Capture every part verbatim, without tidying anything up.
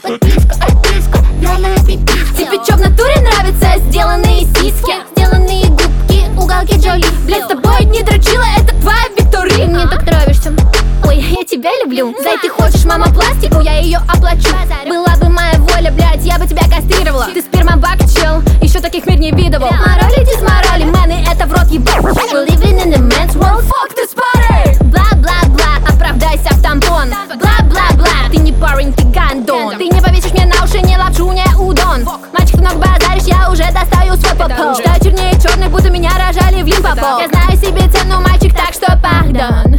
Подписка, отписка, новая пиписка. Тебе чё в натуре нравится? Сделанные сиськи, сделанные губки, уголки Джоли. блядь, с тобой не дрочила, это твоя Виктория. Ты мне так нравишься. Ой, я тебя люблю. Зай, ты хочешь, мама, пластику, я ее оплачу. Была бы моя воля, блядь, я бы тебя кастрировала. Ты спермобак, чел, еще таких мир не видывал. Мороли, дисмороли, мэны, это в рот ебал. We're living in the men's world. Fuck this party! Бла-бла-бла, оправдайся в тампон. Бла-бла-бла, ты не парень, ты гандон. Ты не повесишь мне на уши, не лапшу, не удон. Мальчик, много базаришь, я уже достаю свой попол. Считаю чернее черных, будто меня рожали в Лимпопо. Я знаю себе цену, мальчик, так что пардон.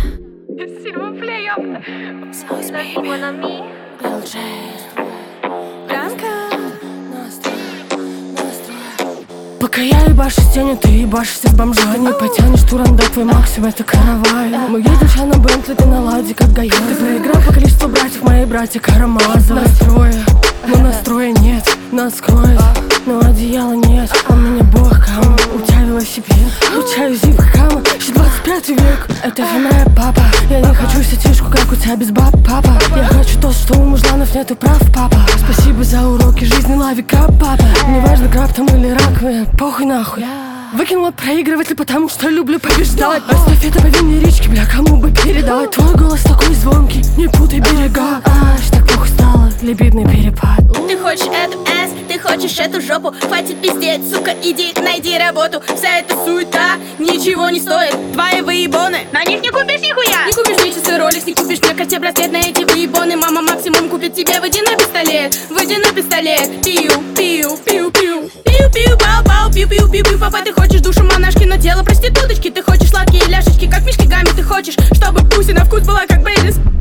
Пока я ебашу стену, ты ебашишься с бомжа. Не потянешь турандот, твой максимум это каравай. Мы едем ща на Бентли, ты на ладе, как Гайо. Ты проиграл по количеству братьев, мои братья Карамазовы. Настроя, но настроя нет, нас скроет, но одеяла нет. А у меня боком, у тебя велосипед, у тебя зип хама, еще двадцать пятый век. Это же моя папа, я не хочу сетишку, как у тебя без баб, папа. Я хочу то, что у мужланов нету прав, папа. Спасибо за уроки жизни, лови краб, папа. Не важно, краб там или раковина, похуй нахуй. Выкинула проигрыватель, потому что люблю побеждать. Эстафета по винной речке, бля, кому бы передать. Твой голос такой звонкий, не путай берега. Аж так плохо стало, либидный перепад. Ты хочешь эту эс, ты хочешь эту жопу. Хватит пиздеть, сука, иди найди работу. Вся эта суета ничего не стоит. Твои выебоны, на них не купишь нихуя. Не купишь мне часы Rolex, не купишь мне Cartier браслет на эти выебоны. Мама максимум купит тебе водяной пистолет. Водяной пистолет, пиу, пиу, пиу, пиу. Пиу, пиу, бау, бау, пиу, пиу, пиу, пиу. Папа, ты хочешь душу монашки, но тело проституточки. Ты хочешь сладкие ляшечки, как мишки гамми. Ты хочешь, чтобы пуси на вкус была как Бейлис.